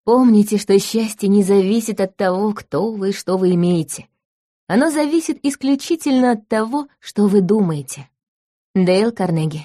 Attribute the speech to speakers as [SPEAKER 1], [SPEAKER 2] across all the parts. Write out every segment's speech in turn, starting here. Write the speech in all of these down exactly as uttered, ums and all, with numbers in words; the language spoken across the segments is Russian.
[SPEAKER 1] Помните, что счастье не зависит от того, кто вы и что вы имеете. Оно зависит исключительно от того, что вы думаете. Дейл Карнеги.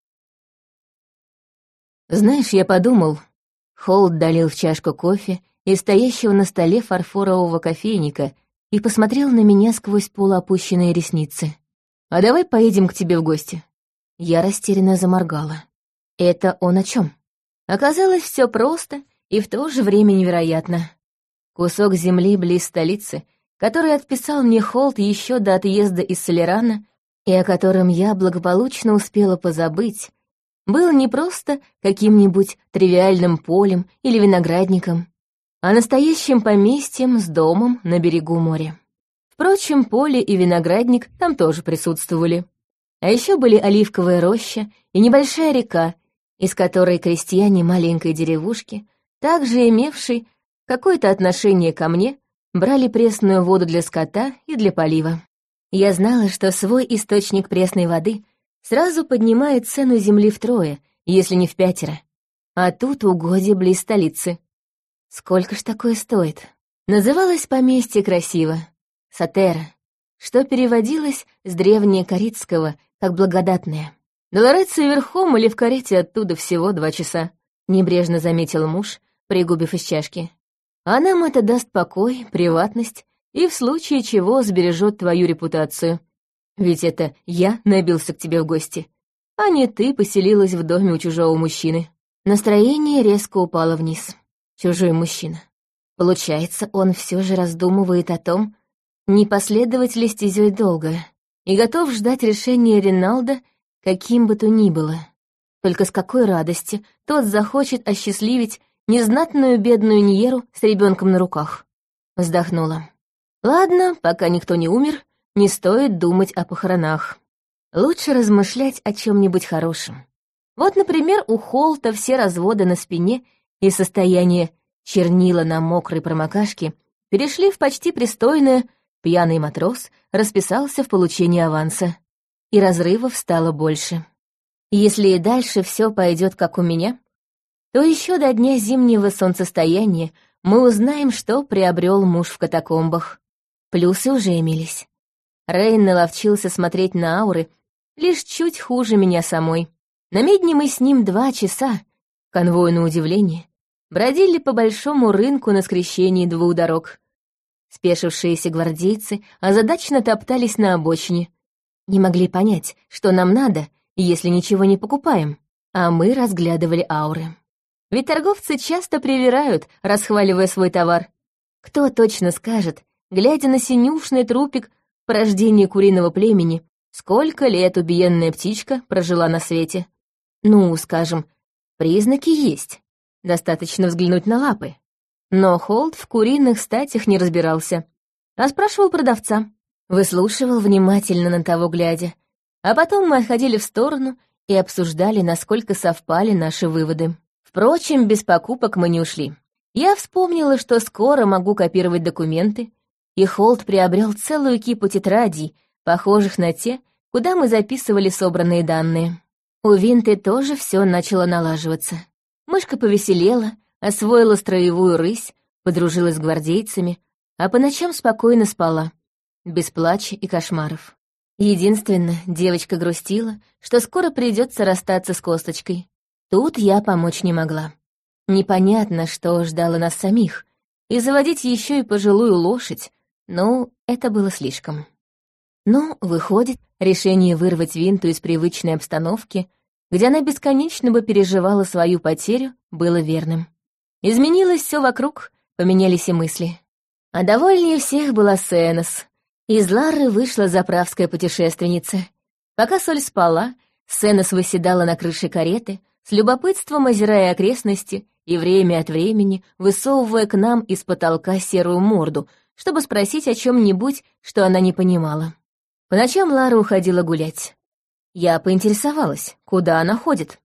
[SPEAKER 1] Знаешь, я подумал... Холт долил в чашку кофе из стоящего на столе фарфорового кофейника и посмотрел на меня сквозь полуопущенные ресницы. «А давай поедем к тебе в гости». Я растерянно заморгала. Это он о чем? Оказалось, все просто и в то же время невероятно. Кусок земли близ столицы, который отписал мне Холт еще до отъезда из Солерана и о котором я благополучно успела позабыть, был не просто каким-нибудь тривиальным полем или виноградником, а настоящим поместьем с домом на берегу моря. Впрочем, поле и виноградник там тоже присутствовали. А еще были оливковая роща и небольшая река, из которой крестьяне маленькой деревушки, также имевшей какое-то отношение ко мне, брали пресную воду для скота и для полива. Я знала, что свой источник пресной воды сразу поднимает цену земли втрое, если не в пятеро. А тут угодье близ столицы. Сколько ж такое стоит? Называлось поместье красиво — Сатера, что переводилось с древнекоритского как «благодатное». До Лореца верхом или в карете оттуда всего два часа, — небрежно заметил муж, пригубив из чашки. А нам это даст покой, приватность и в случае чего сбережет твою репутацию. Ведь это я набился к тебе в гости, а не ты поселилась в доме у чужого мужчины. Настроение резко упало вниз. Чужой мужчина. Получается, он все же раздумывает о том, не последовать ли стезей долго, и готов ждать решения Риналда, каким бы то ни было. Только с какой радости тот захочет осчастливить незнатную бедную Ниеру с ребенком на руках. Вздохнула. Ладно, пока никто не умер, не стоит думать о похоронах. Лучше размышлять о чем-нибудь хорошем. Вот, например, у Холта все разводы на спине и состояние чернила на мокрой промокашке перешли в почти пристойное «пьяный матрос расписался в получении аванса». И разрывов стало больше. Если и дальше все пойдет как у меня, то еще до дня зимнего солнцестояния мы узнаем, что приобрел муж в катакомбах. Плюсы уже имелись. Рейн наловчился смотреть на ауры лишь чуть хуже меня самой. На медне мы с ним два часа, конвой на удивление, бродили по большому рынку на скрещении двух дорог. Спешившиеся гвардейцы озадаченно топтались на обочине. Не могли понять, что нам надо, если ничего не покупаем, а мы разглядывали ауры. Ведь торговцы часто привирают, расхваливая свой товар. Кто точно скажет, глядя на синюшный трупик порождения куриного племени, сколько лет убиенная птичка прожила на свете? Ну, скажем, признаки есть. Достаточно взглянуть на лапы. Но Холт в куриных статях не разбирался, а спрашивал продавца. Выслушивал внимательно на того глядя, а потом мы отходили в сторону и обсуждали, насколько совпали наши выводы. Впрочем, без покупок мы не ушли. Я вспомнила, что скоро могу копировать документы, и Холт приобрел целую кипу тетрадей, похожих на те, куда мы записывали собранные данные. У Винты тоже все начало налаживаться. Мышка повеселела, освоила строевую рысь, подружилась с гвардейцами, а по ночам спокойно спала, без плача и кошмаров. Единственное, девочка грустила, что скоро придется расстаться с Косточкой. Тут я помочь не могла. Непонятно, что ждало нас самих, и заводить еще и пожилую лошадь, ну, это было слишком. Ну, выходит, решение вырвать Винту из привычной обстановки, где она бесконечно бы переживала свою потерю, было верным. Изменилось все вокруг, поменялись и мысли. А довольнее всех была Сенос. Из Лары вышла заправская путешественница. Пока Соль спала, Сенос восседала на крыше кареты, с любопытством озирая окрестности и время от времени высовывая к нам из потолка серую морду, чтобы спросить о чем-нибудь, что она не понимала. По ночам Лара уходила гулять. Я поинтересовалась, куда она ходит.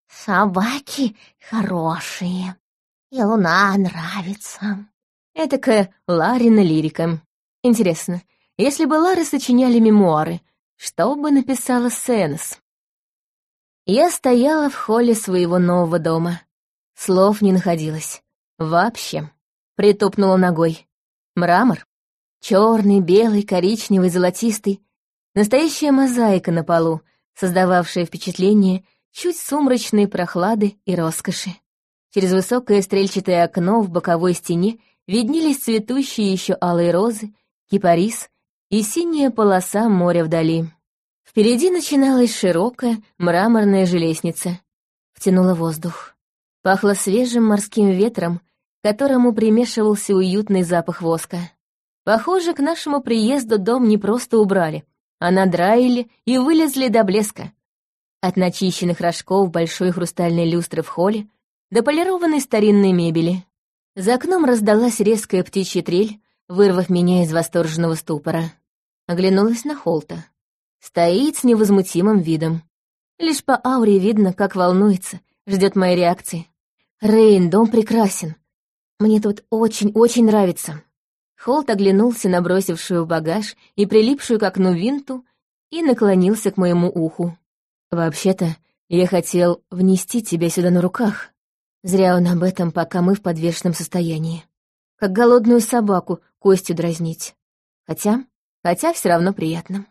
[SPEAKER 2] «Собаки хорошие, и луна нравится».
[SPEAKER 1] Этакая Ларина лирика. Интересно, если бы Лары сочиняли мемуары, что бы написала Сенос? Я стояла в холле своего нового дома. Слов не находилось. Вообще. Притопнула ногой. Мрамор. Черный, белый, коричневый, золотистый. Настоящая мозаика на полу, создававшая впечатление чуть сумрачной прохлады и роскоши. Через высокое стрельчатое окно в боковой стене виднелись цветущие еще алые розы, кипарис и синяя полоса моря вдали. Впереди начиналась широкая мраморная же лестница. Втянула воздух. Пахло свежим морским ветром, к которому примешивался уютный запах воска. Похоже, к нашему приезду дом не просто убрали, а надраили и вылезли до блеска. От начищенных рожков большой хрустальной люстры в холле до полированной старинной мебели. За окном раздалась резкая птичья трель, вырвав меня из восторженного ступора. Оглянулась на Холта. Стоит с невозмутимым видом. Лишь по ауре видно, как волнуется, ждет моей реакции. «Рейн, дом прекрасен. Мне тут очень-очень нравится». Холт оглянулся на бросившую багаж и прилипшую к окну винту и наклонился к моему уху. «Вообще-то, я хотел внести тебя сюда на руках. Зря он об этом, пока мы в подвешенном состоянии. Как голодную собаку костью дразнить. Хотя, хотя все равно приятно».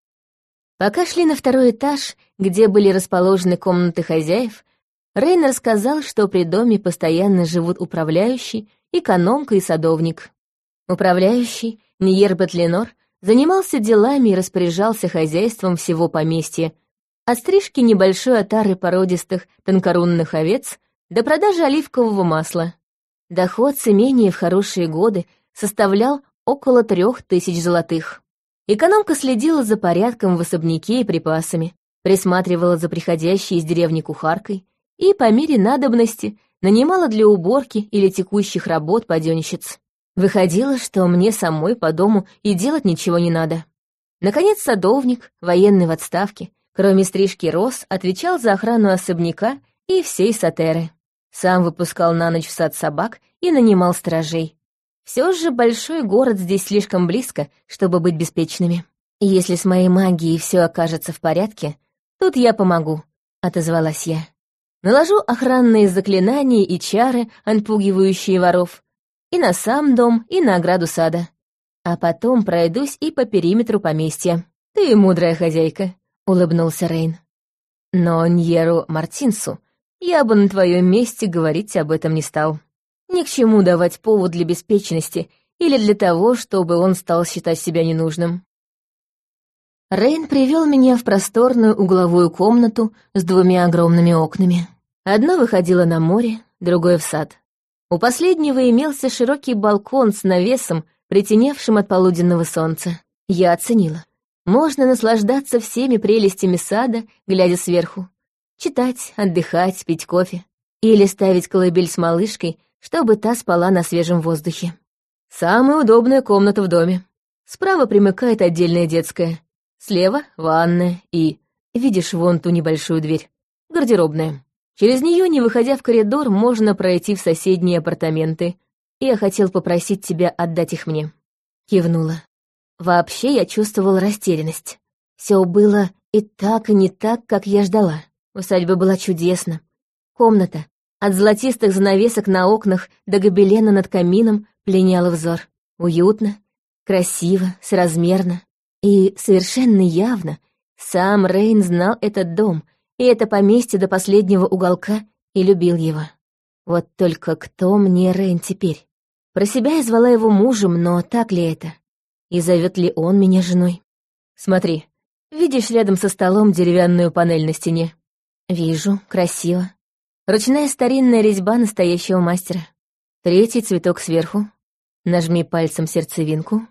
[SPEAKER 1] Пока шли на второй этаж, где были расположены комнаты хозяев, Рейн рассказал, что при доме постоянно живут управляющий, экономка и садовник. Управляющий, Ньербет Ленор, занимался делами и распоряжался хозяйством всего поместья, от стрижки небольшой отары породистых тонкорунных овец до продажи оливкового масла. Доход с имения в хорошие годы составлял около трех тысяч золотых. Экономка следила за порядком в особняке и припасами, присматривала за приходящей из деревни кухаркой и, по мере надобности, нанимала для уборки или текущих работ паденщиц. Выходило, что мне самой по дому и делать ничего не надо. Наконец, садовник, военный в отставке, кроме стрижки роз, отвечал за охрану особняка и всей Сатеры. Сам выпускал на ночь в сад собак и нанимал сторожей. Все же большой город здесь слишком близко, чтобы быть беспечными. «Если с моей магией все окажется в порядке, тут я помогу», — отозвалась я. «Наложу охранные заклинания и чары, отпугивающие воров, и на сам дом, и на ограду сада. А потом пройдусь и по периметру поместья. Ты мудрая хозяйка», — улыбнулся Рейн. «Но Ньеру Мартинсу я бы на твоем месте говорить об этом не стал. Ни к чему давать повод для беспечности или для того, чтобы он стал считать себя ненужным». Рейн привел меня в просторную угловую комнату с двумя огромными окнами. Одно выходило на море, другое — в сад. У последнего имелся широкий балкон с навесом, притеневшим от полуденного солнца. Я оценила. Можно наслаждаться всеми прелестями сада, глядя сверху. Читать, отдыхать, пить кофе. Или ставить колыбель с малышкой, чтобы та спала на свежем воздухе. Самая удобная комната в доме. Справа примыкает отдельная детская. Слева — ванная и, видишь вон ту небольшую дверь, гардеробная. Через нее, не выходя в коридор, можно пройти в соседние апартаменты. Я хотел попросить тебя отдать их мне. Кивнула. Вообще я чувствовала растерянность. Все было и так, и не так, как я ждала. Усадьба была чудесна. Комната, от золотистых занавесок на окнах до гобелена над камином, пленяла взор. Уютно, красиво, соразмерно. И совершенно явно сам Рейн знал этот дом и это поместье до последнего уголка и любил его. Вот только кто мне Рейн теперь? Про себя я звала его мужем, но так ли это? И зовет ли он меня женой? Смотри, видишь рядом со столом деревянную панель на стене? Вижу, красиво. Ручная старинная резьба настоящего мастера. Третий цветок сверху. Нажми пальцем сердцевинку.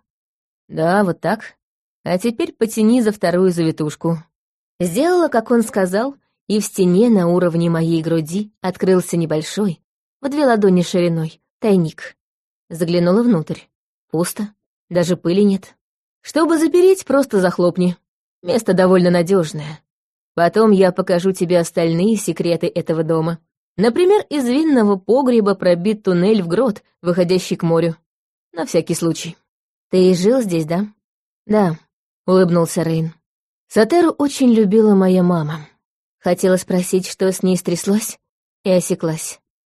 [SPEAKER 1] Да, вот так. А теперь потяни за вторую завитушку. Сделала, как он сказал, и в стене на уровне моей груди открылся небольшой, в две ладони шириной, тайник. Заглянула внутрь. Пусто, даже пыли нет. Чтобы запереть, просто захлопни. Место довольно надежное. Потом я покажу тебе остальные секреты этого дома. Например, из винного погреба пробит туннель в грот, выходящий к морю. На всякий случай. Ты жил здесь, да? Да. — улыбнулся Рейн. Сатеру очень любила моя мама. Хотела спросить, что с ней стряслось, и осеклась.